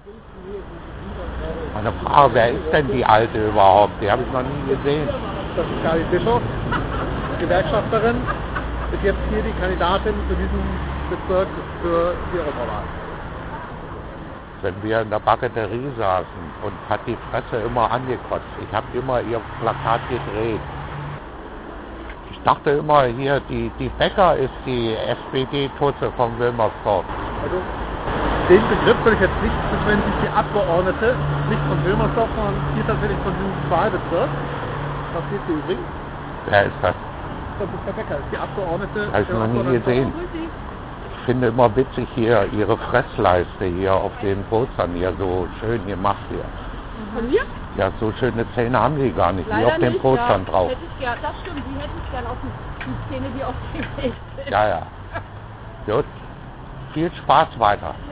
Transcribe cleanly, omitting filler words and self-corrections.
Meine Frage, wer ist denn die Alte überhaupt? Die habe ich noch nie gesehen. Das ist Gabi Bischof, Gewerkschafterin, ist jetzt hier die Kandidatin für diesen Bezirk für die Europawahl. Wenn wir in der Papeterie saßen und hat die Fresse immer angekotzt. Ich habe immer ihr Plakat gedreht. Ich dachte immer, hier, die Becker ist die SPD-Tutze von Wilmersdorf. Also den Begriff würde ich jetzt nicht, wenn sich die Abgeordnete, nicht von Wilmersdorf, sondern hier tatsächlich von diesem Wahlbezirk. Was steht hier übrigens? Wer ist das? Das ist der Becker, ist die Abgeordnete. Habe ich noch nie gesehen. Ich finde immer witzig hier ihre Fressleiste hier auf den Postern hier so schön gemacht hier. Von mir? Ja, so schöne Zähne haben die gar nicht, wie Leider auf den nicht, Postern ja. drauf. Hätte ich gern, das stimmt, die hätte ich gern auf die Szene, die auf dem Weg sind. Ja, ja. Gut. Viel Spaß weiter.